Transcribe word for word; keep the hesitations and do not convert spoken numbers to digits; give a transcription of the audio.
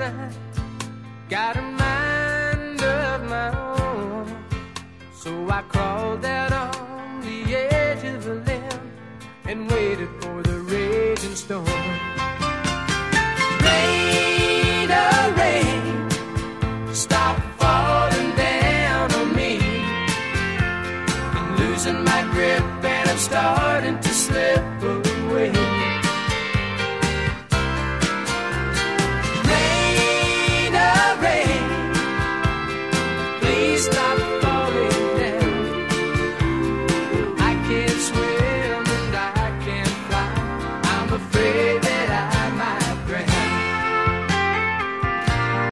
night. Got a mind of my own, so I crawled out on the edge of the limb and waited for the raging storm.